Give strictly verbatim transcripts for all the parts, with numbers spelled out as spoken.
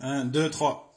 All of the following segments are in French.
un, deux, trois.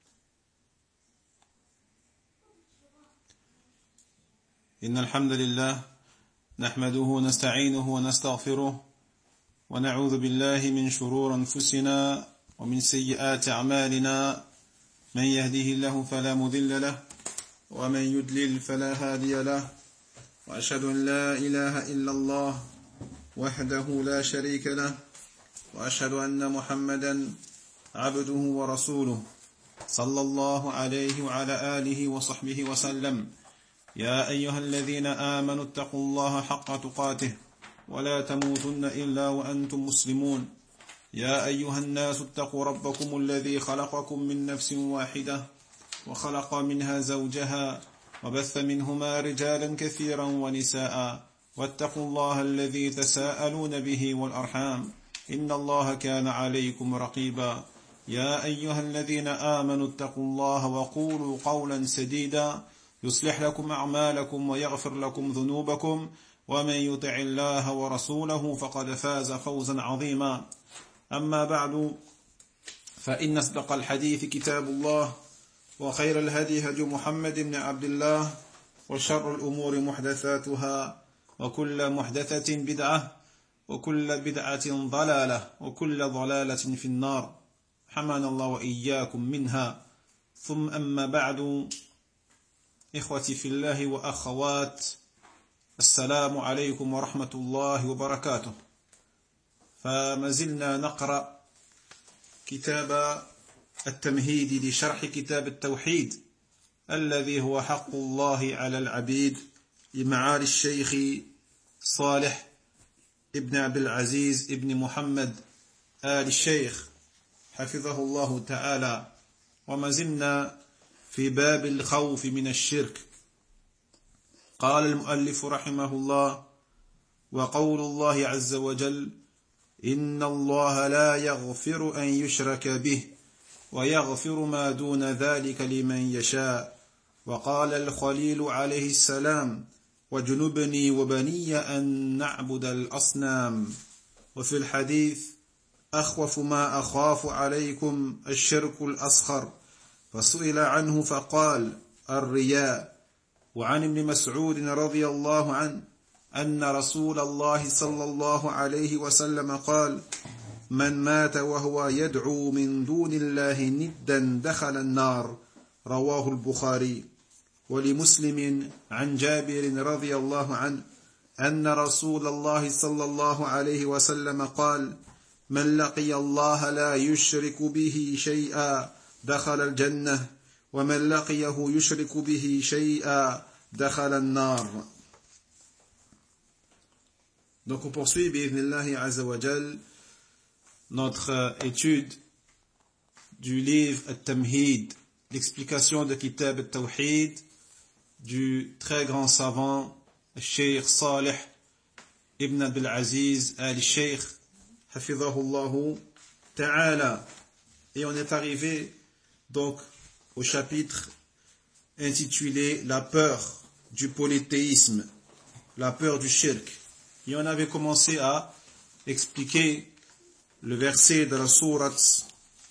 إن الحمد لله نحمده ونستعينه ونستغفره ونعوذ بالله من شرور أنفسنا ومن سيئات أعمالنا من يهده الله فلا مضل له ومن يضلل فلا هادي له وأشهد أن لا إله إلا الله وحده لا شريك له وأشهد أن محمدا عبده ورسوله صلى الله عليه وعلى آله وصحبه وسلم. يا أيها الذين آمنوا اتقوا الله حق تقاته ولا تموتن إلا وأنتم مسلمون. يا أيها الناس اتقوا ربكم الذي خلقكم من نفس واحدة وخلق منها زوجها وبث منهما رجالا كثيرا ونساء واتقوا الله الذي تساءلون به والأرحام إن الله كان عليكم رقيبا. يا أيها الذين آمنوا اتقوا الله وقولوا قولا سديدا يصلح لكم أعمالكم ويغفر لكم ذنوبكم ومن يطع الله ورسوله فقد فاز فوزا عظيما. أما بعد فإن أصدق الحديث كتاب الله وخير الهدي هدي محمد بن عبد الله وشر الأمور محدثاتها وكل محدثة بدعة وكل بدعة ضلالة وكل ضلالة في النار حمانا الله وإياكم منها. ثم أما بعد إخوتي في الله وأخوات السلام عليكم ورحمة الله وبركاته. فما زلنا نقرأ كتاب التمهيد لشرح كتاب التوحيد الذي هو حق الله على العبيد لمعالي الشيخ صالح ابن عبد العزيز ابن محمد آل الشيخ حفظه الله تعالى. وما زلنا في باب الخوف من الشرك. قال المؤلف رحمه الله: وقول الله عز وجل: إن الله لا يغفر أن يشرك به ويغفر ما دون ذلك لمن يشاء. وقال الخليل عليه السلام: وجنبني وبني أن نعبد الأصنام. وفي الحديث: أخوف ما أخاف عليكم الشرك الأصغر. فسئل عنه فقال: الرياء. وعن ابن مسعود رضي الله عنه أن رسول الله صلى الله عليه وسلم قال: من مات وهو يدعو من دون الله ندا دخل النار. رواه البخاري. ولمسلم عن جابر رضي الله عنه أن رسول الله صلى الله عليه وسلم قال: من لقي الله لا يشرك به شيئا دخل الجنة ومن لقيه يشرك به شيئا دخل النار. Donc on poursuit bi'idhnillahi azza wa jal notre étude du livre At-Tamhid, l'explication de Kitab At-Tawhid du très grand savant Cheikh Salih ibn Abdul Aziz al-Sheikh hafidhahullahu ta'ala. Et on est arrivé donc au chapitre intitulé La peur du polythéisme, la peur du shirk. Et on avait commencé à expliquer le verset de la sourate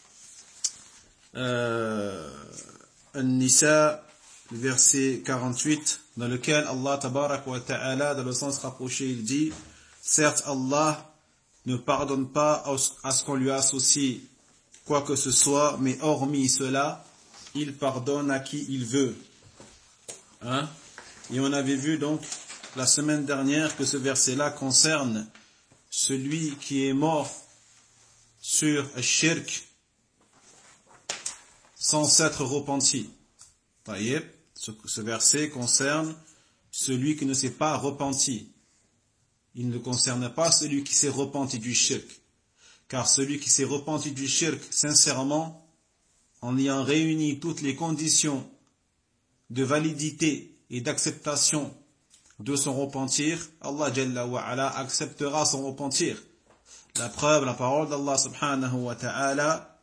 euh, An-Nisa, le verset quarante-huit, dans lequel Allah tabarak wa ta'ala, dans le sens rapproché, il dit: certes Allah ne pardonne pas à ce qu'on lui associe quoi que ce soit, mais hormis cela, il pardonne à qui il veut. Hein? Et on avait vu donc la semaine dernière que ce verset-là concerne celui qui est mort sur le shirk sans s'être repenti. Taïeb, ce, ce verset concerne celui qui ne s'est pas repenti. Il ne concerne pas celui qui s'est repenti du shirk. Car celui qui s'est repenti du shirk sincèrement, en ayant réuni toutes les conditions de validité et d'acceptation de son repentir, Allah Jalla wa Ala acceptera son repentir. La preuve, la parole d'Allah subhanahu wa ta'ala: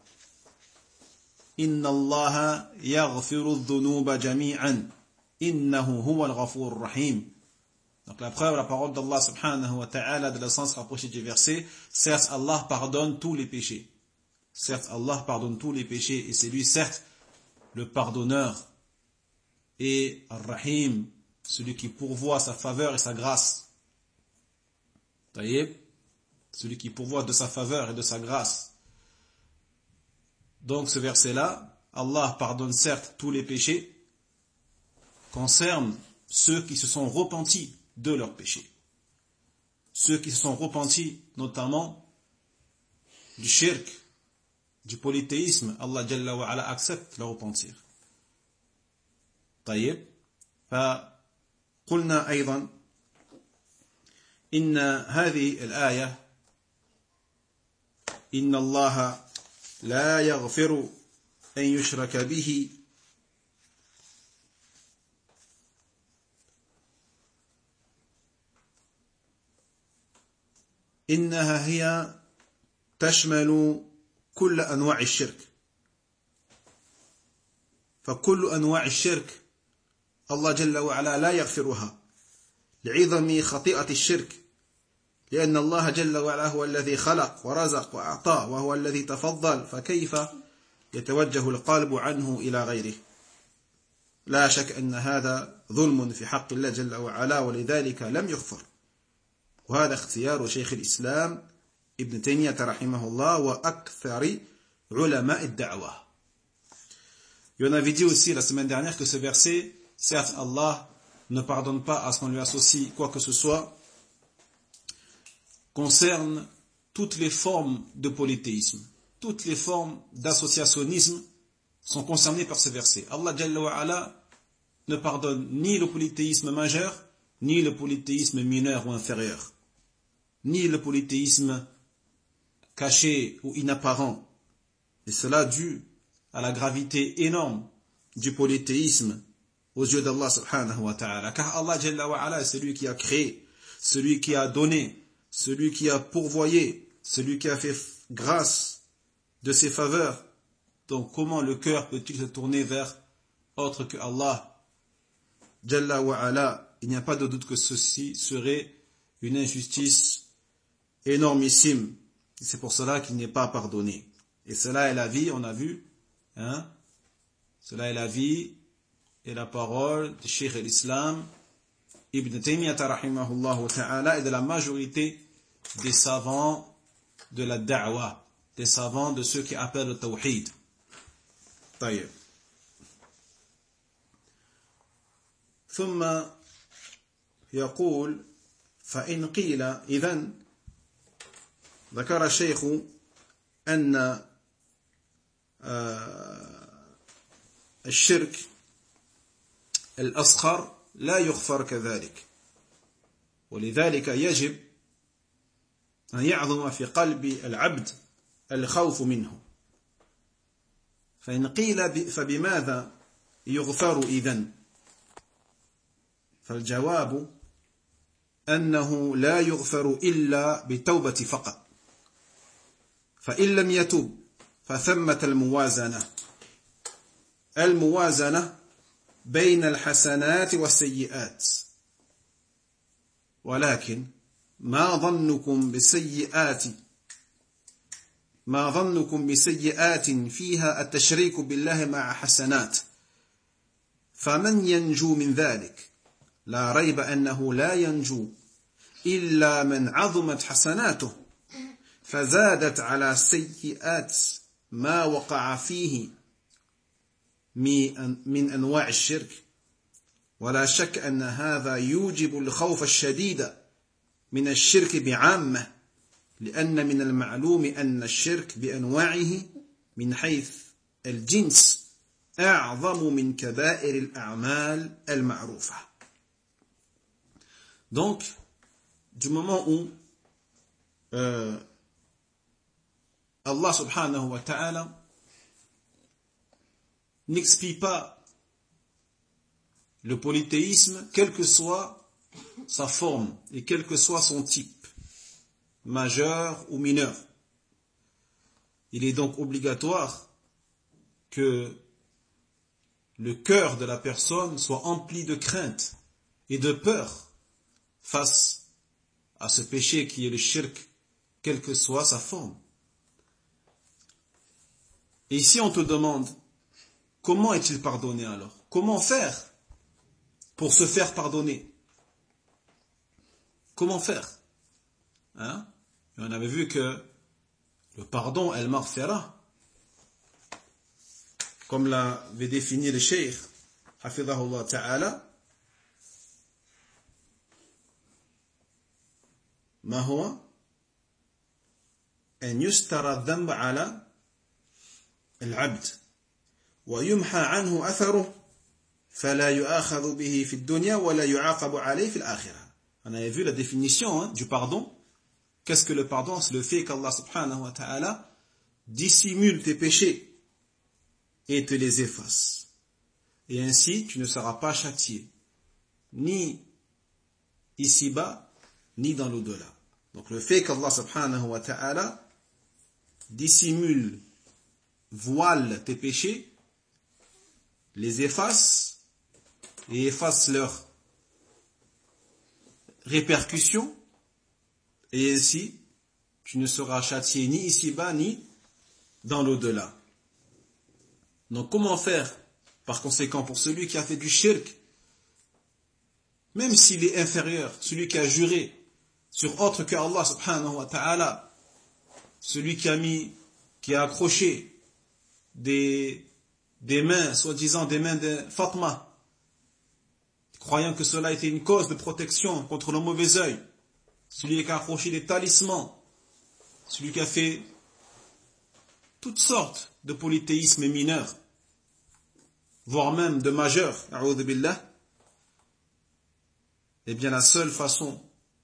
Inna Allah yaghfiru dhunuba jami'an innahu huwa al-ghafur rahim. Donc la preuve, la parole d'Allah subhanahu wa ta'ala, de le sens rapproché du verset: certes Allah pardonne tous les péchés. certes Allah pardonne tous les péchés et c'est lui certes le pardonneur et Ar-Rahim, celui qui pourvoit sa faveur et sa grâce. Taïeb, celui qui pourvoit de sa faveur et de sa grâce. Donc ce verset-là, Allah pardonne certes tous les péchés, concerne ceux qui se sont repentis de leurs péchés. Ceux qui se sont repentis notamment du shirk, du polythéisme, Allah Jalla wa Ala accepte leur repentir. طيب فقلنا أيضا إن هذه الآية إن الله لا يغفر أن يشرك به إنها هي تشمل كل أنواع الشرك فكل أنواع الشرك الله جل وعلا لا يغفرها لعظم خطيئة الشرك لأن الله جل وعلا هو الذي خلق ورزق وأعطى وهو الذي تفضل فكيف يتوجه القلب عنه إلى غيره لا شك أن هذا ظلم في حق الله جل وعلا ولذلك لم يغفر وهذا اختيار شيخ الإسلام ابن تيمية رحمه الله وأكثر علماء الدعوة. Et on avait dit aussi la semaine dernière que ce verset, certes Allah ne pardonne pas à ce qu'on lui associe quoi que ce soit, concerne toutes les formes de polythéisme, toutes les formes d'associationnisme sont concernées par ce verset. Allah Jalla wa Ala ne pardonne ni le polythéisme majeur, ni le polythéisme mineur ou inférieur, ni le polythéisme caché ou inapparent. Et cela dû à la gravité énorme du polythéisme aux yeux d'Allah subhanahu wa ta'ala. Car Allah Jalla wa Ala est celui qui a créé, celui qui a donné, celui qui a pourvoyé, celui qui a fait grâce de ses faveurs. Donc comment le cœur peut-il se tourner vers autre que Allah Jalla wa Ala? Il n'y a pas de doute que ceci serait une injustice énormissime. C'est pour cela qu'il n'est pas pardonné. Et cela est la vie, on a vu, hein? Cela est la vie et la parole de Cheikh l'Islam Ibn Taymiyyah rahimahullah ta'ala et de la majorité des savants de la da'wah, des savants de ceux qui appellent le tawhid. طيب. ثم يقول فإن قيل إذن ذكر الشيخ أن الشرك الأصغر لا يغفر كذلك ولذلك يجب أن يعظم في قلب العبد الخوف منه فإن قيل فبماذا يغفر إذن فالجواب أنه لا يغفر إلا بالتوبة فقط فإن لم يتوب فثمة الموازنة الموازنة بين الحسنات والسيئات ولكن ما ظنكم بسيئات ما ظنكم بسيئات فيها التشريك بالله مع حسنات فمن ينجو من ذلك لا ريب أنه لا ينجو إلا من عظمت حسناته فزادت على سيئات ما وقع فيه من أنواع الشرك ولا شك أن هذا يوجب الخوف الشديد من الشرك بعامة لأن من المعلوم أن الشرك بأنواعه من حيث الجنس أعظم من كبائر الأعمال المعروفة. Donc, du moment où euh, Allah subhanahu wa ta'ala n'explie pas le polythéisme, quelle que soit sa forme et quel que soit son type, majeur ou mineur. Il est donc obligatoire que le cœur de la personne soit empli de crainte et de peur face à ce péché qui est le shirk, quelle que soit sa forme. Et ici on te demande, comment est-il pardonné alors? Comment faire pour se faire pardonner? Comment faire? Hein? Et on avait vu que le pardon, al-maghfira, comme l'avait défini le cheikh, hafidhahullah ta'ala, ما هو أن يستر الذنب على العبد ويمحى عنه أثره فلا يؤاخذ به في الدنيا ولا يعاقب عليه في الآخرة. On avait vu la définition hein, du pardon. Qu'est-ce que le pardon? C'est le fait qu'Allah subhanahu wa ta'ala dissimule tes péchés et te les efface. Et ainsi, tu ne seras pas châtié, ni ici-bas, ni dans l'au-delà. Donc le fait qu'Allah subhanahu wa ta'ala dissimule, voile tes péchés, les efface et efface leurs répercussions, et ainsi tu ne seras châtié ni ici-bas ni dans l'au-delà. Donc comment faire par conséquent pour celui qui a fait du shirk, même s'il est inférieur, celui qui a juré sur autre que Allah subhanahu wa ta'ala, celui qui a mis, qui a accroché des, des mains, soi-disant des mains de Fatma, croyant que cela était une cause de protection contre le mauvais œil, celui qui a accroché des talismans, celui qui a fait toutes sortes de polythéismes mineurs, voire même de majeurs, a'udhu billah, eh bien la seule façon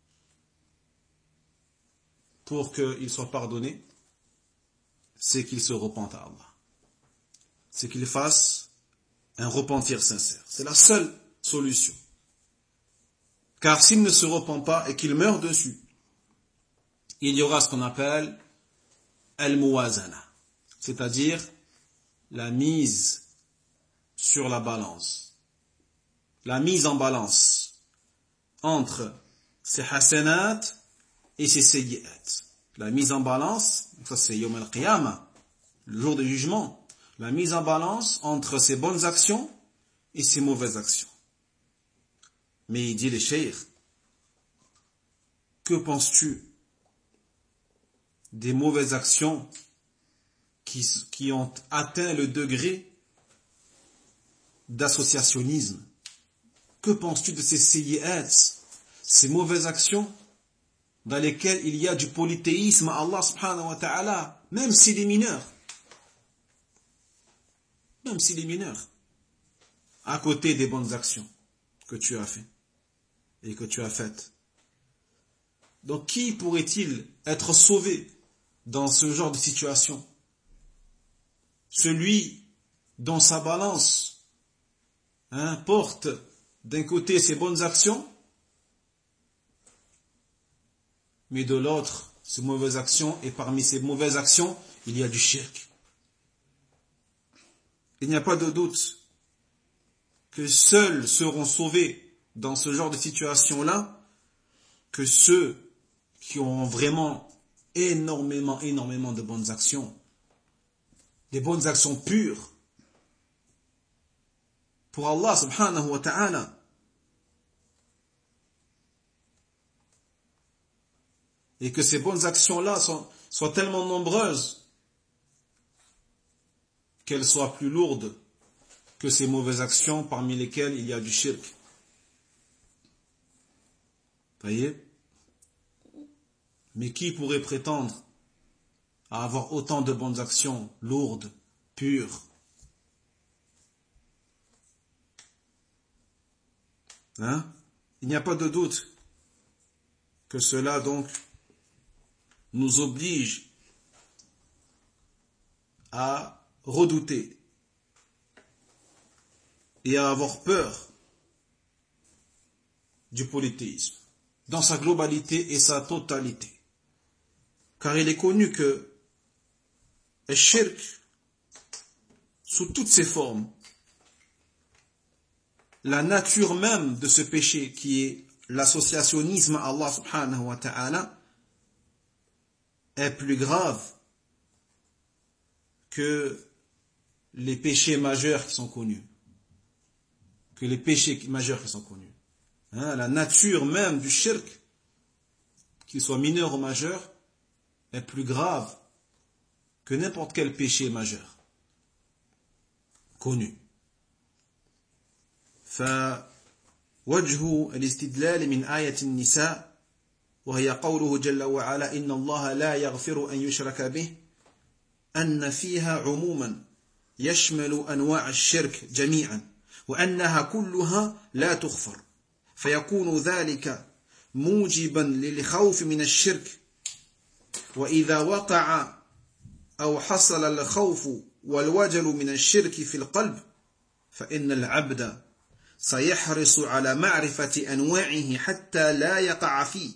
pour qu'il soit pardonné, c'est qu'il se repente à Allah. C'est qu'il fasse un repentir sincère. C'est la seule solution. Car s'il ne se repent pas et qu'il meurt dessus, il y aura ce qu'on appelle al-muwazana, c'est-à-dire la mise sur la balance, la mise en balance entre ses hasanat et ses sayyi'at. La mise en balance, ça c'est Yawm al-Qiyamah, le jour du jugement, la mise en balance entre ses bonnes actions et ses mauvaises actions. Mais il dit le cheikh, que penses-tu des mauvaises actions qui, qui ont atteint le degré d'associationnisme? Que penses-tu de ces sayyi'at, ces mauvaises actions dans lesquelles il y a du polythéisme à Allah subhanahu wa ta'ala, même s'il est mineur, même s'il est mineur, à côté des bonnes actions que tu as fait et que tu as faites. Donc qui pourrait-il être sauvé dans ce genre de situation? Celui dont sa balance hein, porte d'un côté ses bonnes actions, mais de l'autre ses mauvaises actions, et parmi ces mauvaises actions, il y a du shirk. Il n'y a pas de doute que seuls seront sauvés dans ce genre de situation-là que ceux qui ont vraiment énormément, énormément de bonnes actions, des bonnes actions pures pour Allah subhanahu wa ta'ala. Et que ces bonnes actions-là soient, soient tellement nombreuses qu'elles soient plus lourdes que ces mauvaises actions parmi lesquelles il y a du shirk. Vous voyez? Mais qui pourrait prétendre à avoir autant de bonnes actions lourdes, pures? Hein? Il n'y a pas de doute que cela donc nous oblige à redouter et à avoir peur du polythéisme dans sa globalité et sa totalité. Car il est connu que le shirk, sous toutes ses formes, la nature même de ce péché qui est l'associationnisme à Allah subhanahu wa ta'ala, est plus grave que les péchés majeurs qui sont connus. Que les péchés majeurs qui sont connus. Hein, la nature même du shirk, qu'il soit mineur ou majeur, est plus grave que n'importe quel péché majeur connu. فوجه الاستدلال من آية النساء وهي قوله جل وعلا إن الله لا يغفر أن يشرك به أن فيها عموما يشمل أنواع الشرك جميعا وأنها كلها لا تغفر فيكون ذلك موجبا للخوف من الشرك وإذا وقع أو حصل الخوف والوجل من الشرك في القلب فإن العبد سيحرص على معرفة أنواعه حتى لا يقع فيه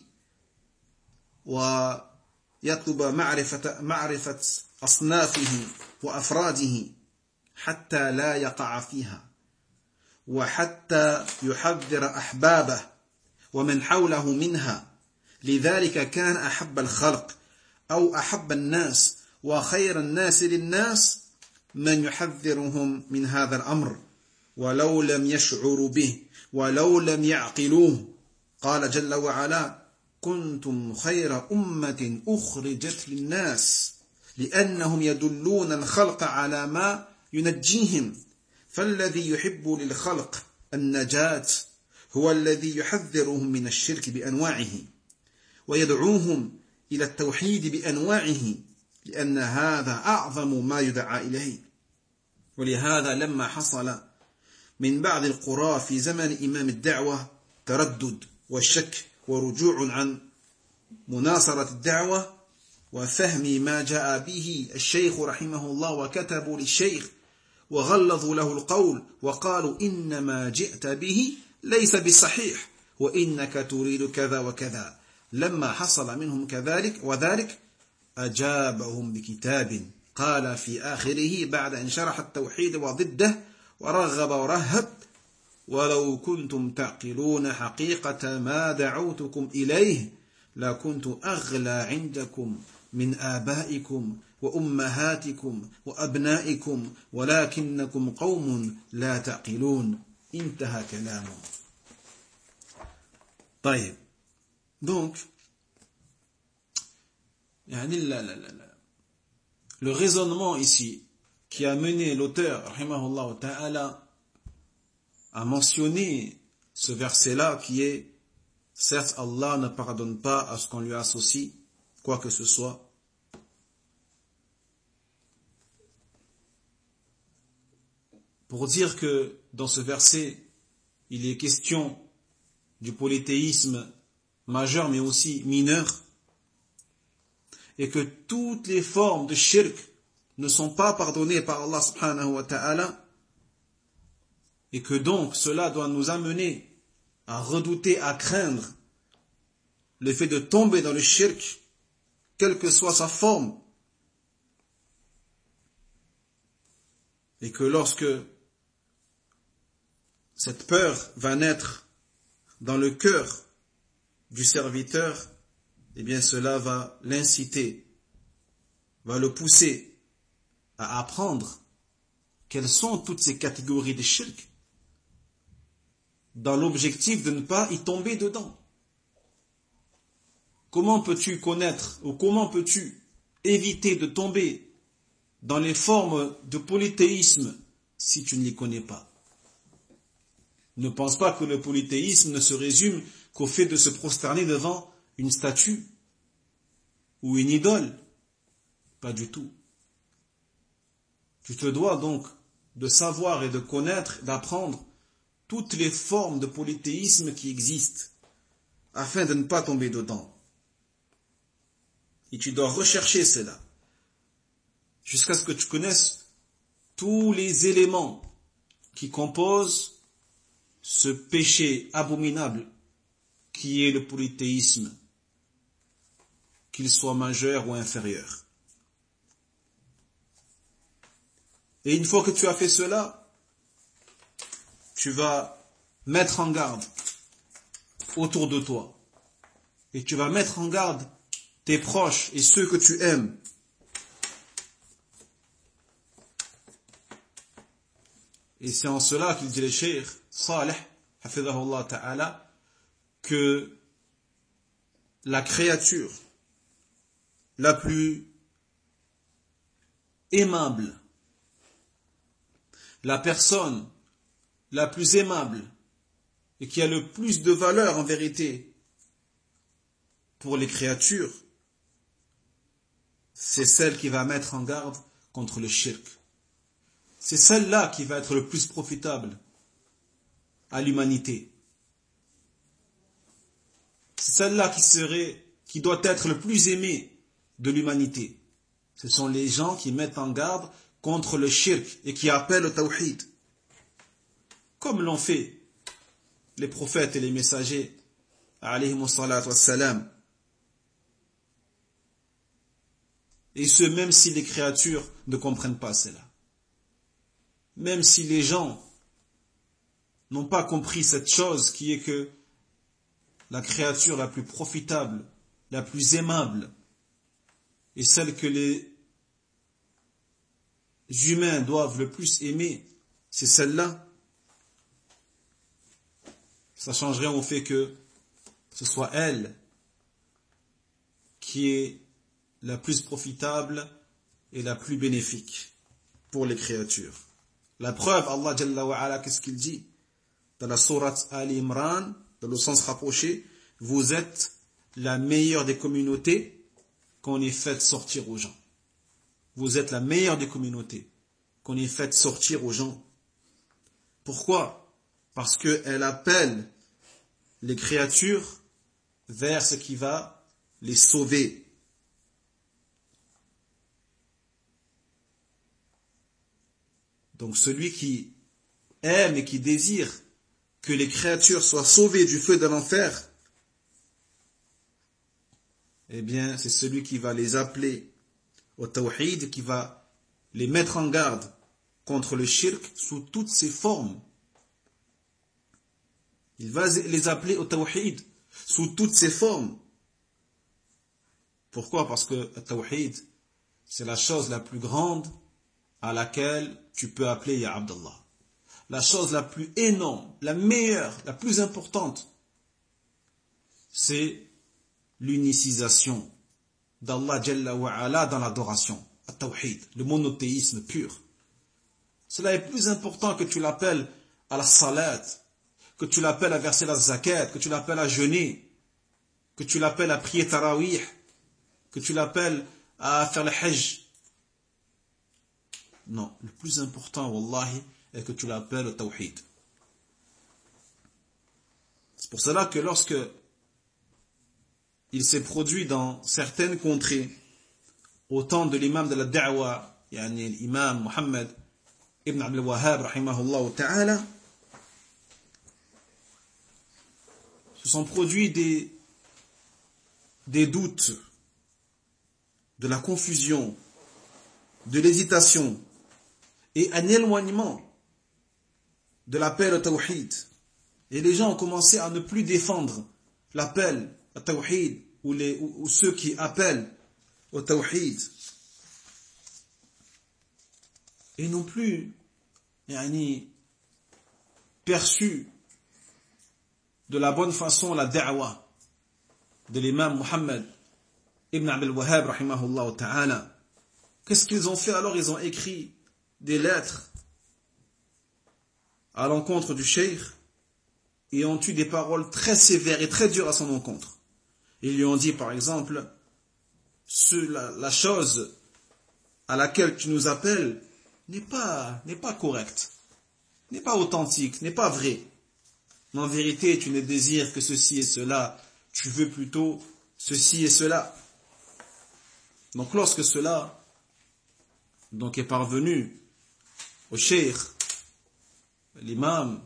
ويطلب معرفة, معرفة أصنافه وأفراده حتى لا يقع فيها وحتى يحذر أحبابه ومن حوله منها لذلك كان أحب الخلق أو أحب الناس وخير الناس للناس من يحذرهم من هذا الأمر ولو لم يشعروا به ولو لم يعقلوه قال جل وعلا كنتم خير أمة أخرجت للناس لأنهم يدلون الخلق على ما ينجيهم فالذي يحب للخلق النجاة هو الذي يحذرهم من الشرك بأنواعه ويدعوهم إلى التوحيد بأنواعه لأن هذا أعظم ما يدعى إليه ولهذا لما حصل من بعض القرى في زمن إمام الدعوة تردد والشك ورجوع عن مناصرة الدعوة وفهم ما جاء به الشيخ رحمه الله وكتبوا للشيخ وغلظوا له القول وقالوا إنما جئت به ليس بصحيح وإنك تريد كذا وكذا لما حصل منهم كذلك وذلك أجابهم بكتاب قال في آخره بعد أن شرح التوحيد وضده ورغب ورهب ولو كنتم تعقلون حقيقة ما دعوتكم إليه لكنت أغلى عندكم من آبائكم وأمهاتكم وأبنائكم ولكنكم قوم لا تعقلون انتهى كلامه. طيب donc يعني لا لا لا le raisonnement ici qui a mené l'auteur rahimahullah ta'ala à mentionner ce verset-là qui est certes Allah ne pardonne pas à ce qu'on lui associe quoi que ce soit pour dire que dans ce verset il est question du polythéisme majeur mais aussi mineur et que toutes les formes de shirk ne sont pas pardonnées par Allah subhanahu wa ta'ala et que donc cela doit nous amener à redouter, à craindre le fait de tomber dans le shirk quelle que soit sa forme et que lorsque cette peur va naître dans le cœur du serviteur, eh bien cela va l'inciter, va le pousser à apprendre quelles sont toutes ces catégories de shirk dans l'objectif de ne pas y tomber dedans. Comment peux-tu connaître ou comment peux-tu éviter de tomber dans les formes de polythéisme si tu ne les connais pas? Ne pense pas que le polythéisme ne se résume qu'au fait de se prosterner devant une statue ou une idole. Pas du tout. Tu te dois donc de savoir et de connaître, d'apprendre toutes les formes de polythéisme qui existent afin de ne pas tomber dedans. Et tu dois rechercher cela jusqu'à ce que tu connaisses tous les éléments qui composent ce péché abominable qui est le polythéisme, qu'il soit majeur ou inférieur. Et une fois que tu as fait cela, tu vas mettre en garde autour de toi. Et tu vas mettre en garde tes proches et ceux que tu aimes. Et c'est en cela qu'il dit le cheikh Salih, hafidhahullah ta'ala, que la créature la plus aimable, la personne la plus aimable et qui a le plus de valeur en vérité pour les créatures, c'est celle qui va mettre en garde contre le shirk. C'est celle-là qui va être le plus profitable à l'humanité. C'est celle-là qui serait, qui doit être le plus aimée de l'humanité. Ce sont les gens qui mettent en garde contre le shirk et qui appellent au tawhid. Comme l'ont fait les prophètes et les messagers, alayhimus salatu wassalam. Et ce, même si les créatures ne comprennent pas cela. Même si les gens n'ont pas compris cette chose qui est que la créature la plus profitable, la plus aimable, et celle que les humains doivent le plus aimer, c'est celle-là. Ça change rien au fait que ce soit elle qui est la plus profitable et la plus bénéfique pour les créatures. La preuve, Allah Jalla wa Ala, qu'est-ce qu'il dit dans la sourate Ali Imran, dans le sens rapproché, vous êtes la meilleure des communautés qu'on ait fait sortir aux gens. Vous êtes la meilleure des communautés qu'on ait fait sortir aux gens. Pourquoi? Parce qu'elle appelle les créatures vers ce qui va les sauver. Donc celui qui aime et qui désire que les créatures soient sauvées du feu de l'enfer, eh bien c'est celui qui va les appeler au tawhid, qui va les mettre en garde contre le shirk sous toutes ses formes. Il va les appeler au tawhid sous toutes ses formes. Pourquoi? Parce que le tawhid, c'est la chose la plus grande à laquelle tu peux appeler Ya Abdallah. La chose la plus énorme, la meilleure, la plus importante, c'est l'unicisation d'Allah Jalla wa Ala dans l'adoration, le tawhid, le monothéisme pur. Cela est plus important que tu l'appelles à la salat, que tu l'appelles à verser la zakat, que tu l'appelles à jeûner, que tu l'appelles à prier tarawih, que tu l'appelles à faire le hajj. Non, le plus important, wallahi, est que tu l'appelles au tawhid. C'est pour cela que lorsque il s'est produit dans certaines contrées, au temps de l'imam de la da'wa, yani l'imam Muhammad ibn Abdul Wahhab, rahimahullah ta'ala, se sont produits des, des doutes, de la confusion, de l'hésitation, et un éloignement de l'appel au tawhid. Et les gens ont commencé à ne plus défendre l'appel au tawhid ou, les, ou, ou ceux qui appellent au tawhid. Et non plus yani, perçu de la bonne façon la da'wa de l'imam Muhammad ibn Abdul Wahhab rahimahullah ta'ala. Qu'est-ce qu'ils ont fait alors? Ils ont écrit des lettres à l'encontre du cheikh et ont eu des paroles très sévères et très dures à son encontre. Ils lui ont dit par exemple, ce, la, la chose à laquelle tu nous appelles n'est pas, n'est pas correcte, n'est pas authentique, n'est pas vraie. Mais en vérité, tu ne désires que ceci et cela, tu veux plutôt ceci et cela. Donc lorsque cela donc est parvenu au cheikh, l'imam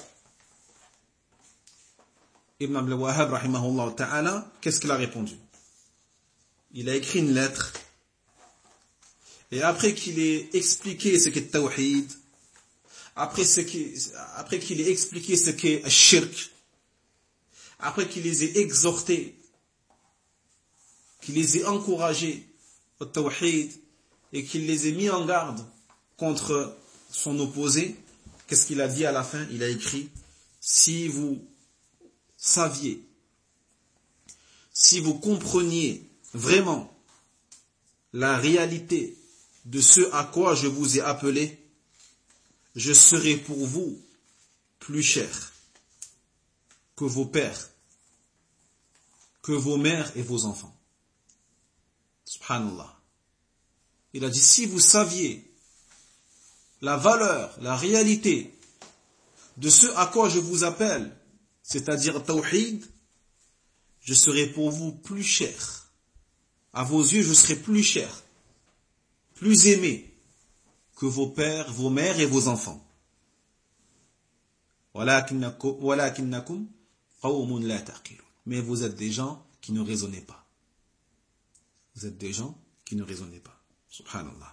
Ibn Abdul Wahhab rahimahullah ta'ala, qu'est-ce qu'il a répondu? Il a écrit une lettre, et après qu'il ait expliqué ce qu'est tawhid, après, ce qui, après qu'il ait expliqué ce qu'est shirk, après qu'il les ait exhortés, qu'il les ait encouragés au tawhid, et qu'il les ait mis en garde contre son opposé, qu'est-ce qu'il a dit à la fin? Il a écrit, si vous saviez, si vous compreniez vraiment la réalité de ce à quoi je vous ai appelé, je serai pour vous plus cher que vos pères, que vos mères et vos enfants. Subhanallah. Il a dit, si vous saviez la valeur, la réalité de ce à quoi je vous appelle, c'est-à-dire Tawhid, je serai pour vous plus cher. À vos yeux, je serai plus cher, plus aimé que vos pères, vos mères et vos enfants. وَلَكِنَّكُمْ قَوْمٌ لَا تَعْقِلُونَ. Mais vous êtes des gens qui ne raisonnez pas. Vous êtes des gens qui ne raisonnez pas. Subhanallah.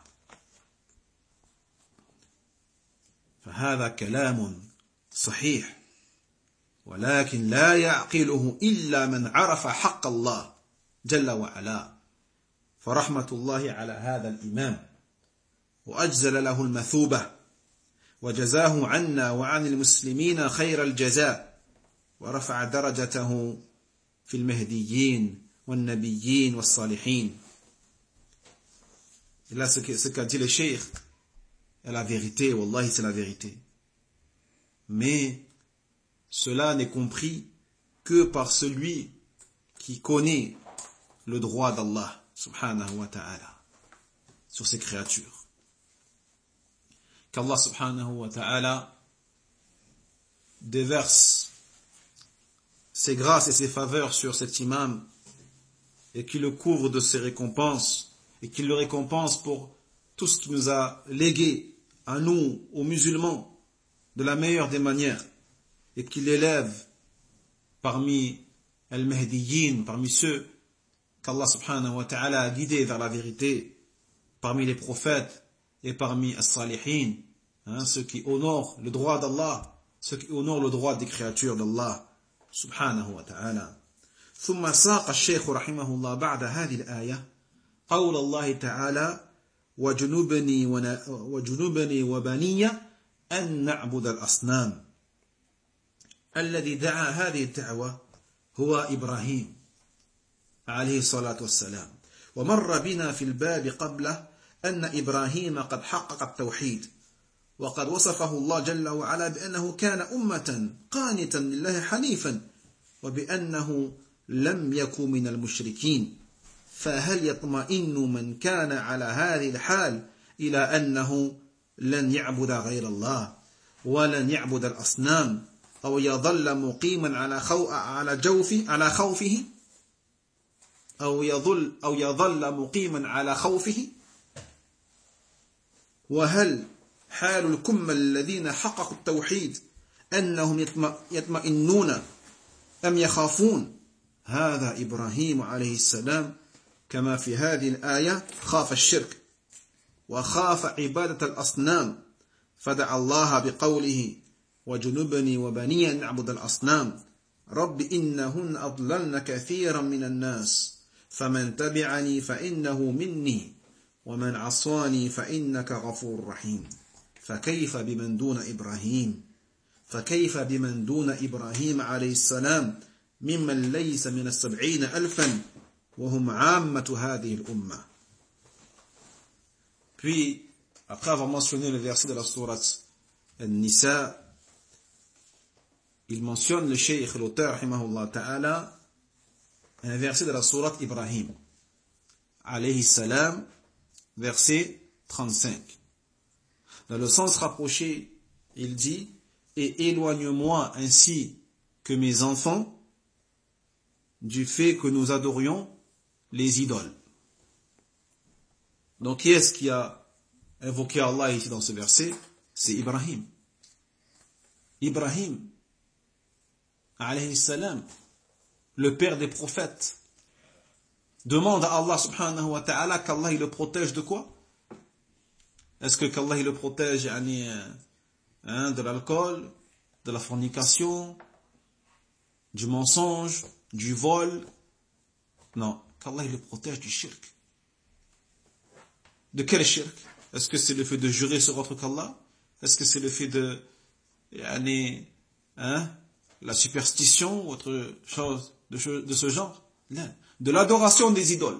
فهذا كلام صحيح ولكن لا يعقله إلا من عرف حق الله جل وعلا فرحمة الله على هذا الإمام وأجزل له المثوبة وجزاه عنا وعن المسلمين خير الجزاء ورفع درجته في المهديين والنبيين والصالحين. Et là, ce qu'a dit le cheikh est la vérité, wallahi c'est la vérité. Mais cela n'est compris que par celui qui connaît le droit d'Allah subhanahu wa ta'ala sur ses créatures. Qu'Allah subhanahu wa ta'ala déverse ses grâces et ses faveurs sur cet imam et qu'il le couvre de ses récompenses et qu'il le récompense pour tout ce qu'il nous a légué à nous, aux musulmans, de la meilleure des manières, et qu'il l'élève parmi al-Mahdiyin, parmi ceux qu'Allah subhanahu wa ta'ala a guidés vers la vérité, parmi les prophètes et parmi as-Salihin, hein, ceux qui honorent le droit d'Allah, ceux qui honorent le droit des créatures d'Allah subhanahu wa ta'ala. ثم ساق الشيخ رحمه الله بعد هذه الآية قول الله تعالى وجنوبني, وجنوبني وبني أن نعبد الأصنام. الذي دعا هذه الدعوة هو إبراهيم عليه الصلاة والسلام. ومر بنا في الباب قبله أن إبراهيم قد حقق التوحيد وقد وصفه الله جل وعلا بأنه كان أمة قانتا لله حنيفا وبأنه لم يكن من المشركين. فهل يطمئن من كان على هذه الحال إلى أنه لن يعبد غير الله ولن يعبد الأصنام أو يظل مقيما على خو على جوفه على خوفه أو يظل أو يظل مقيما على خوفه؟ وهل حال الكمل الذين حققوا التوحيد أنهم يطمئنون أم يخافون؟ هذا إبراهيم عليه السلام كما في هذه الآية خاف الشرك وخاف عبادة الأصنام فدعا الله بقوله وجنبني وبني أن نعبد الأصنام رب إنهن أضللن كثيرا من الناس فمن تبعني فإنه مني ومن عصاني فإنك غفور رحيم. فكيف بمن دون إبراهيم فكيف بمن دون إبراهيم عليه السلام ممن ليس من السبعين ألفا وهم عامة هذه الأمة. Puis, après avoir mentionné le verset de la sourate An-Nisa, il mentionne le cheikh, l'auteur, rahimahullah ta'ala, un verset de la sourate Ibrahim, alayhi salam, verset trente-cinq. Dans le sens rapproché, il dit, et éloigne-moi ainsi que mes enfants du fait que nous adorions les idoles. Donc, qui est-ce qui a invoqué Allah ici dans ce verset? C'est Ibrahim. Ibrahim, alayhi salam, le père des prophètes, demande à Allah subhanahu wa ta'ala qu'Allah il le protège de quoi? Est-ce que qu'Allah il le protège hein, de l'alcool, de la fornication, du mensonge, du vol? Non, qu'Allah il le protège du shirk. De quel shirk? Est-ce que c'est le fait de jurer sur autre qu'Allah? Est-ce que c'est le fait de yani, hein, la superstition ou autre chose de, de ce genre. Là, de l'adoration des idoles.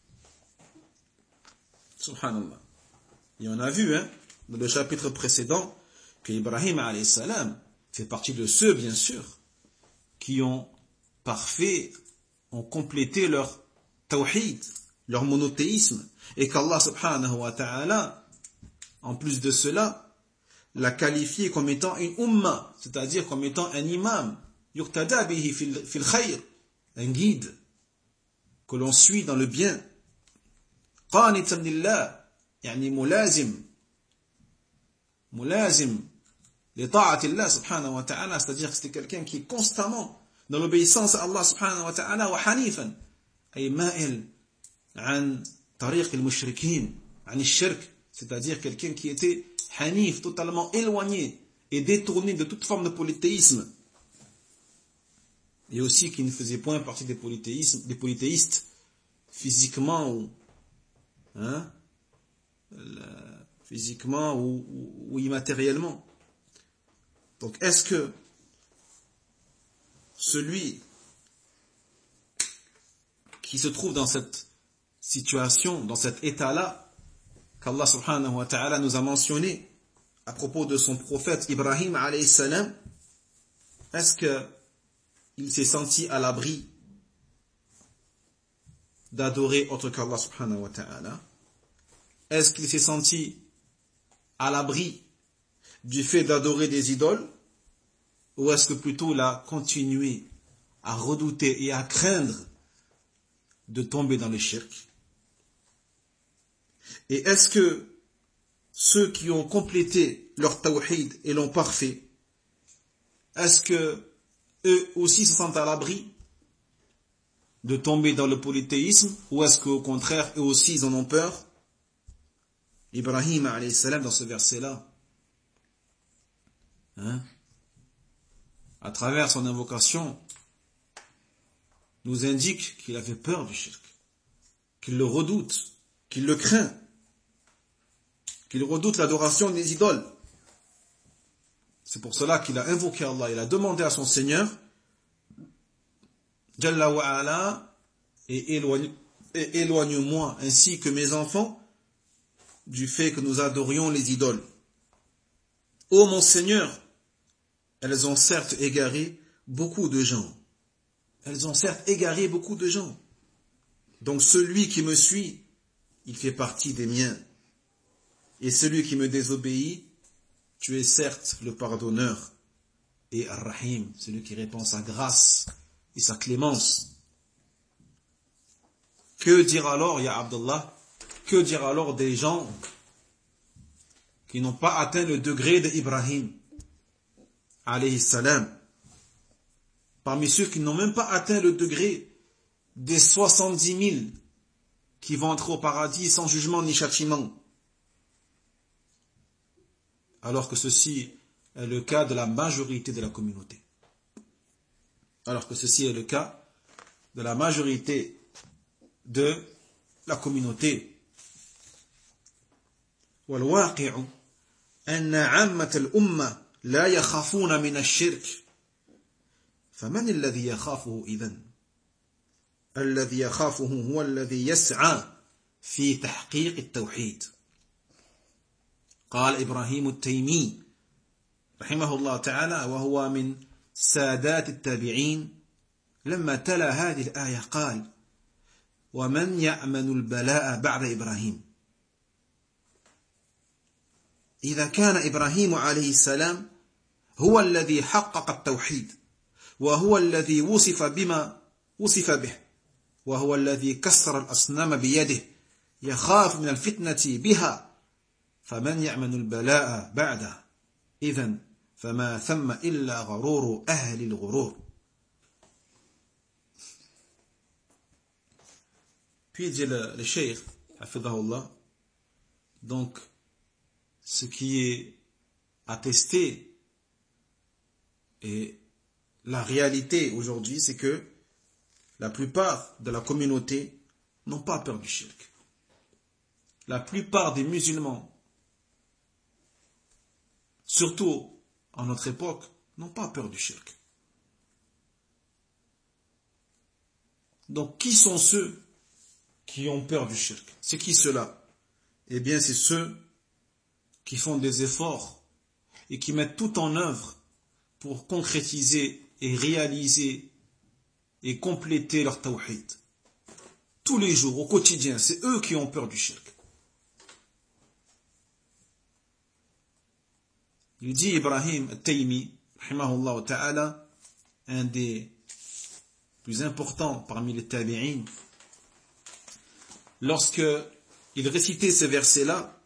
Subhanallah. Et on a vu, hein, dans le chapitre précédent, que Ibrahim alayhi salam fait partie de ceux, bien sûr, qui ont parfait, ont complété leur tawhid, leur monothéisme, et qu'Allah subhanahu wa ta'ala, en plus de cela, l'a qualifié comme étant une umma, c'est-à-dire comme étant un imam, yuqtada bihi fil khayr, un guide, que l'on suit dans le bien. Qanitan lillah, yani mulazim, mulazim, li ta'atillah subhanahu wa ta'ala, c'est-à-dire que c'était quelqu'un qui est constamment dans l'obéissance à Allah subhanahu wa ta'ala, wa hanifan, ay ma'il, an tariq al-mushrikin, an al-shirk, c'est-à-dire quelqu'un qui était hanif, totalement éloigné et détourné de toute forme de polythéisme, et aussi qui ne faisait point partie des polythéismes, des polythéistes physiquement ou hein, physiquement ou, ou, ou immatériellement. Donc est-ce que celui qui se trouve dans cette situation, dans cet état-là, qu'Allah subhanahu wa ta'ala nous a mentionné à propos de son prophète Ibrahim alayhi salam, est-ce qu'il s'est senti à l'abri d'adorer autre qu'Allah subhanahu wa ta'ala? Est-ce qu'il s'est senti à l'abri du fait d'adorer des idoles? Ou est-ce que plutôt il a continué à redouter et à craindre de tomber dans le shirk? Et est-ce que ceux qui ont complété leur tawhid et l'ont parfait, est-ce que eux aussi se sentent à l'abri de tomber dans le polythéisme, ou est-ce qu'au contraire, eux aussi ils en ont peur? Ibrahim alayhi salam dans ce verset-là, hein, à travers son invocation, nous indique qu'il avait peur du shirk, qu'il le redoute, qu'il le craint, qu'il redoute l'adoration des idoles. C'est pour cela qu'il a invoqué Allah, il a demandé à son Seigneur, Jalla wa ala, et éloigne, et éloigne-moi ainsi que mes enfants du fait que nous adorions les idoles. Ô mon Seigneur, elles ont certes égaré beaucoup de gens. Elles ont certes égaré beaucoup de gens. Donc celui qui me suit, il fait partie des miens. Et celui qui me désobéit, tu es certes le pardonneur et Ar-Rahim, celui qui répand sa grâce et sa clémence. Que dire alors, ya Abdullah, que dire alors des gens qui n'ont pas atteint le degré d'Ibrahim, alayhi salam, parmi ceux qui n'ont même pas atteint le degré des soixante-dix mille qui vont entrer au paradis sans jugement ni châtiment, alors que ceci est le cas de la majorité de la communauté. Alors que ceci est le cas de la majorité de la communauté. والواقع أن عامة الأمة لا يخافون من الشرك فمن الذي يخافه إذن؟ الذي يخافه هو الذي يسعى في تحقيق التوحيد. قال إبراهيم التيمي رحمه الله تعالى وهو من سادات التابعين لما تلا هذه الآية قال ومن يأمن البلاء بعد إبراهيم. إذا كان إبراهيم عليه السلام هو الذي حقق التوحيد وهو الذي وصف بما وصف به وهو الذي كسر الأصنام بيده يخاف من الفتنة بها فمن يأمن البلاء بعده إذن فما ثم إلا غرور أهل الغرور. Puis dit le, le cheikh, hafidahullah, donc ce qui est attesté et la réalité aujourd'hui, c'est que la plupart de la communauté n'ont pas peur du shirk. La plupart des musulmans, surtout en notre époque, n'ont pas peur du shirk. Donc, qui sont ceux qui ont peur du shirk? C'est qui ceux-là? Eh bien, c'est ceux qui font des efforts et qui mettent tout en œuvre pour concrétiser et réaliser et compléter leur tawhid. Tous les jours, au quotidien, c'est eux qui ont peur du shirk. Il dit Ibrahim al-Taymi, rahimahullah ta'ala, un des plus importants parmi les tabi'in, lorsque il récitait ce verset-là,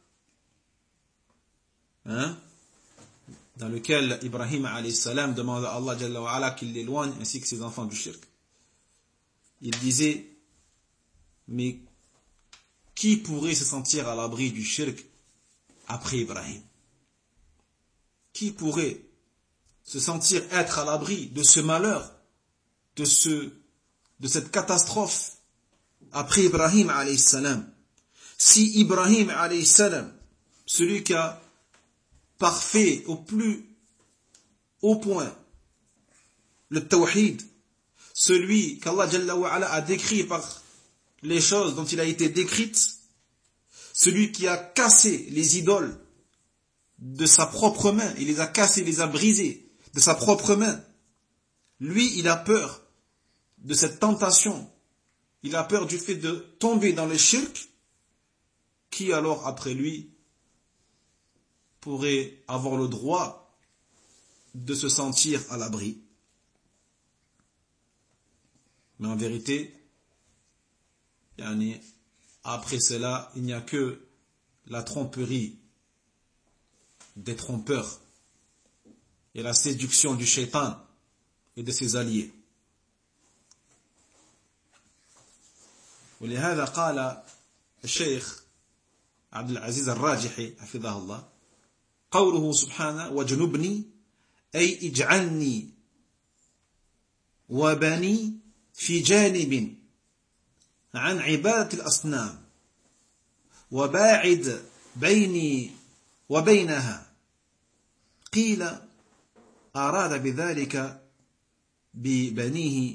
hein, dans lequel Ibrahim alayhi salam demande à Allah Jalla wa Ala qu'il l'éloigne ainsi que ses enfants du shirk. Il disait, mais qui pourrait se sentir à l'abri du shirk après Ibrahim? Qui pourrait se sentir être à l'abri de ce malheur, de ce, de cette catastrophe après Ibrahim alayhi salam? Si Ibrahim alayhi salam, celui qui a parfait au plus haut point le tawhid, celui qu'Allah Jalla wa Ala a décrit par les choses dont il a été décrite, celui qui a cassé les idoles de sa propre main, il les a cassés, il les a brisés de sa propre main, lui il a peur de cette tentation, il a peur du fait de tomber dans le shirk. Qui alors après lui pourrait avoir le droit de se sentir à l'abri? Mais en vérité, après cela, il n'y a que la tromperie des trompeurs et la séduction du shaitan et de ses alliés. ولهذا قال الشيخ عبد العزيز الراجحي حفظه الله قوله سبحانه وجنبني أي اجعلني وبني في جانب عن عبادة الأصنام وباعد بيني وبينها. قيل أراد بذلك ببنيه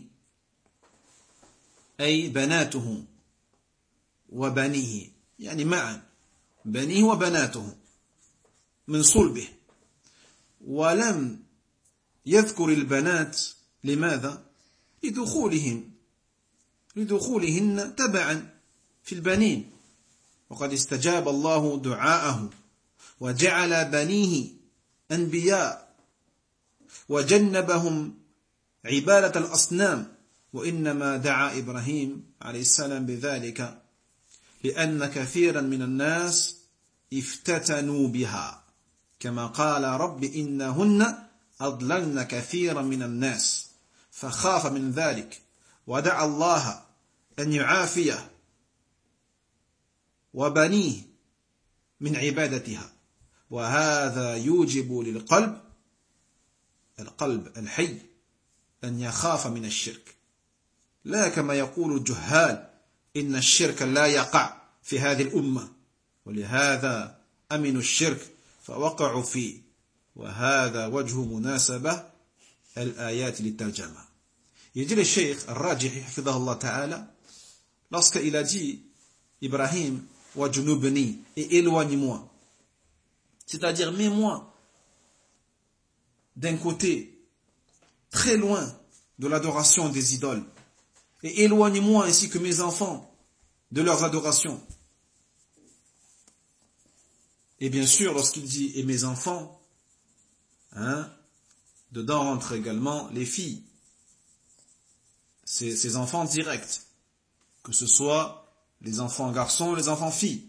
أي بناته وبنيه، يعني معا بنيه وبناته من صلبه، ولم يذكر البنات. لماذا؟ لدخولهم لدخولهن تبعا في البنين، وقد استجاب الله دعاءه وجعل بنيه أنبياء وجنبهم عبادة الأصنام، وإنما دعا إبراهيم عليه السلام بذلك لأن كثيرا من الناس افتتنوا بها كما قال رب إنهن أضللن كثيرا من الناس فخاف من ذلك ودعا الله أن يعافيه وبنيه من عبادتها. وهذا يوجب للقلب القلب الحي أن يخاف من الشرك، لا كما يقول الجهال إن الشرك لا يقع في هذه الأمة ولهذا أمنوا الشرك فوقعوا فيه. وهذا وجه مناسبة الآيات للترجمة. Il dit le Cheikh Al-Rajihi hafidhahullah ta'ala, lorsqu'il a dit Ibrahim wa junubni, et éloigne-moi, c'est-à-dire mets-moi d'un côté très loin de l'adoration des idoles et éloigne-moi ainsi que mes enfants de leurs adorations. Et bien sûr, lorsqu'il dit et mes enfants, hein, dedans rentrent également les filles, ces, ces enfants directs, que ce soit les enfants garçons et les enfants filles.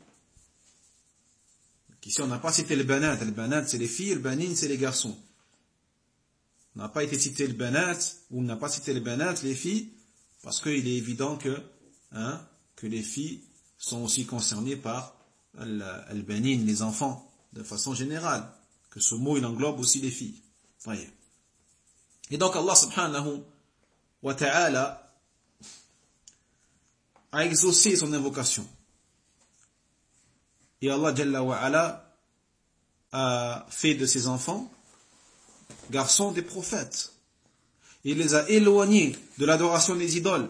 Ici, on n'a pas cité le banat. Le banat, c'est les filles, le banin, c'est les garçons. On n'a pas été cité le banat, ou on n'a pas cité le banat, les filles, parce qu'il est évident que, hein, que les filles sont aussi concernées par le banin, les enfants, de façon générale, que ce mot il englobe aussi les filles. Voyez. Et donc Allah subhanahu wa ta'ala a exaucé son invocation. Et Allah jalla wa ala a fait de ses enfants garçons des prophètes. Il les a éloignés de l'adoration des idoles.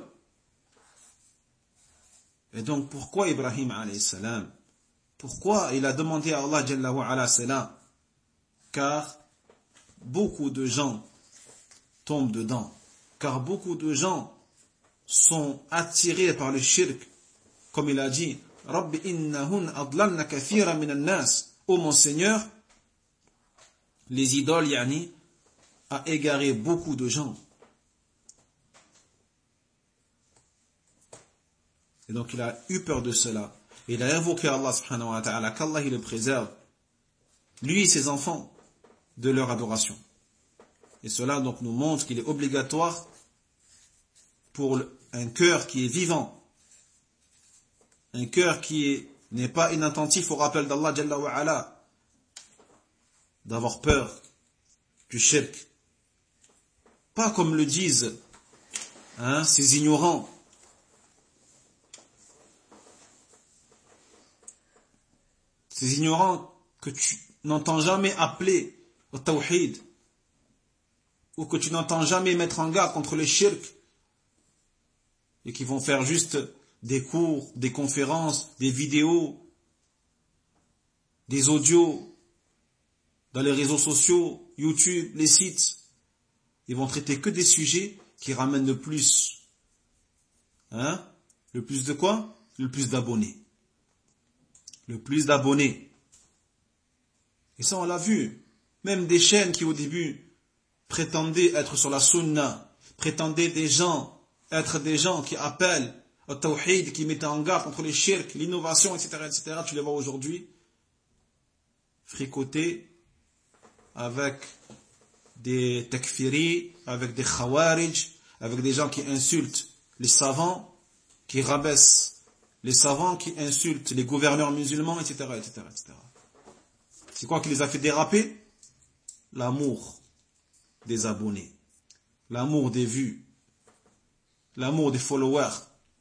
Et donc pourquoi Ibrahim alayhi salam, pourquoi il a demandé à Allah Jalla wa ala cela? Car beaucoup de gens tombent dedans. Car beaucoup de gens sont attirés par le shirk. Comme il a dit, Rabbi innahun adlalna kathira min an-nas. Ô mon Seigneur, les idoles, yani, a égaré beaucoup de gens. Et donc il a eu peur de cela. Il a invoqué Allah subhanahu wa ta'ala, qu'Allah il le préserve, lui et ses enfants, de leur adoration. Et cela donc nous montre qu'il est obligatoire pour un cœur qui est vivant, un cœur qui n'est pas inattentif au rappel d'Allah Jalla wa ala, d'avoir peur du shirk. Pas comme le disent hein, ces ignorants. Ces ignorants que tu n'entends jamais appeler au tawhid, ou que tu n'entends jamais mettre en garde contre le shirk, et qui vont faire juste des cours, des conférences, des vidéos, des audios, dans les réseaux sociaux, YouTube, les sites. Ils vont traiter que des sujets qui ramènent le plus. Hein? Le plus de quoi? Le plus d'abonnés. Le plus d'abonnés. Et ça, on l'a vu. Même des chaînes qui, au début, prétendaient être sur la sunna, prétendaient des gens, être des gens qui appellent au tawhid, qui mettaient en garde contre les shirk, l'innovation, et cetera, et cetera. Tu les vois aujourd'hui fricoter avec des takfiri, avec des khawarij, avec des gens qui insultent les savants, qui rabaissent les savants, qui insultent les gouverneurs musulmans, et cetera, et cetera, et cetera. C'est quoi qui les a fait déraper? L'amour des abonnés, l'amour des vues, l'amour des followers.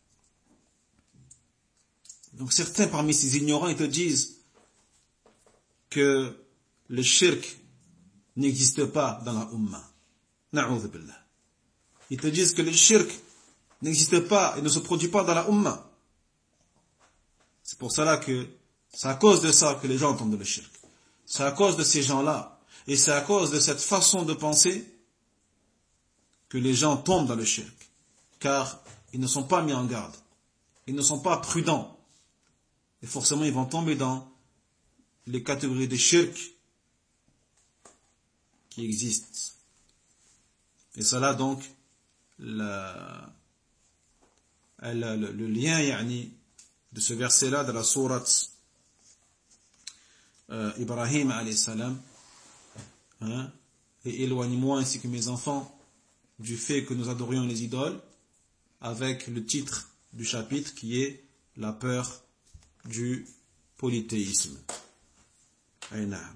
Donc certains parmi ces ignorants, ils te disent que le shirk n'existe pas dans la Ummah. Na'udhu billah. Ils te disent que le shirk n'existe pas et ne se produit pas dans la Ummah. C'est pour cela que c'est à cause de ça que les gens tombent dans le shirk. C'est à cause de ces gens-là et c'est à cause de cette façon de penser que les gens tombent dans le shirk. Car ils ne sont pas mis en garde. Ils ne sont pas prudents. Et forcément, ils vont tomber dans les catégories de shirk qui existent. Et cela donc, le, le, le, le lien yani, de ce verset-là de la sourate euh, Ibrahim alayhi salam, hein, et éloigne-moi ainsi que mes enfants du fait que nous adorions les idoles, avec le titre du chapitre qui est la peur du polythéisme. أي نعم.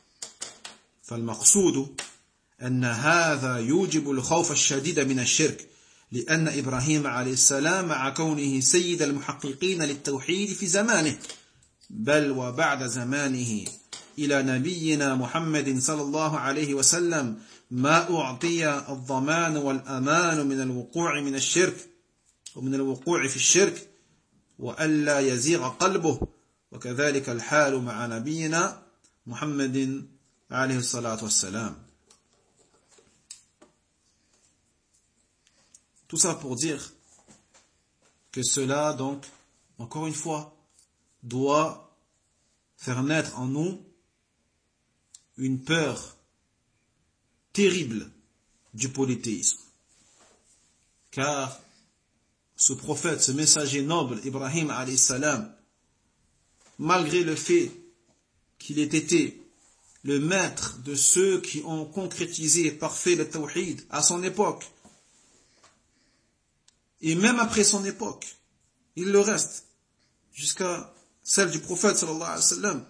فالمقصود أن هذا يوجب الخوف الشديد من الشرك لأن إبراهيم عليه السلام مع كونه سيد المحققين للتوحيد في زمانه بل وبعد زمانه إلى نبينا محمد صلى الله عليه وسلم ما أعطي الضمان والأمان من الوقوع من الشرك ومن الوقوع في الشرك وألا يزيغ قلبه وكذلك الحال مع نبينا محمد عليه الصلاة والسلام. Tout ça pour dire que cela, donc, encore une fois, doit faire naître en nous une peur terrible du polythéisme. Car ce prophète, ce messager noble, Ibrahim alayhi salam, malgré le fait qu'il ait été le maître de ceux qui ont concrétisé et parfait le tawhid à son époque, et même après son époque, il le reste, jusqu'à celle du prophète sallallahu alayhi wa sallam,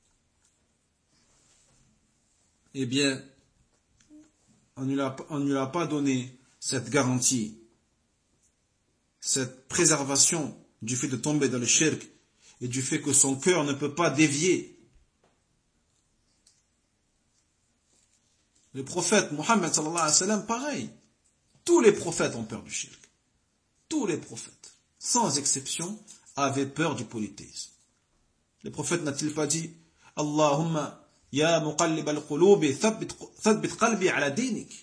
eh bien, on ne lui a pas donné cette garantie, cette préservation du fait de tomber dans le shirk et du fait que son cœur ne peut pas dévier Le prophète Mohammed sallallahu alayhi wa sallam, pareil. Tous les prophètes ont peur du shirk. Tous les prophètes, sans exception, avaient peur du polythéisme. Le prophète n'a-t-il pas dit Allahumma ya muqallib al-qulubi thabbit qalbi ala dinik?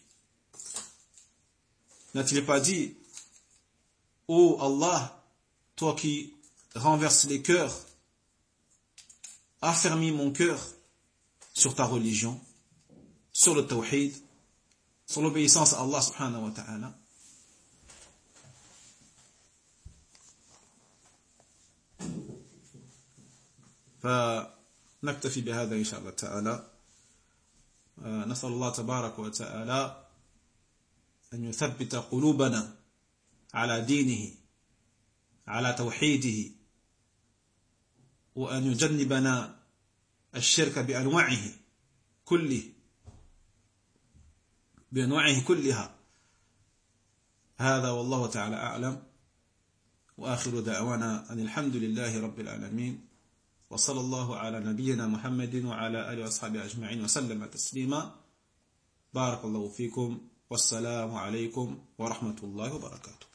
N'a-t-il pas dit ô Allah, toi qui renverses les cœurs, affermis mon cœur sur ta religion, sur le tawhid, sur l'obéissance à Allah subhanahu wa ta'ala. فنكتفي بهذا إن شاء الله تعالى. نسأل الله تبارك وتعالى أن يثبت قلوبنا على دينه على توحيده وأن يجنبنا الشرك بأنواعه كله بأنواعه كلها. هذا والله تعالى أعلم، وآخر دعوانا أن الحمد لله رب العالمين، وصلى الله على نبينا محمد وعلى آله وأصحابه أجمعين وسلم تسليما. بارك الله فيكم، والسلام عليكم ورحمة الله وبركاته.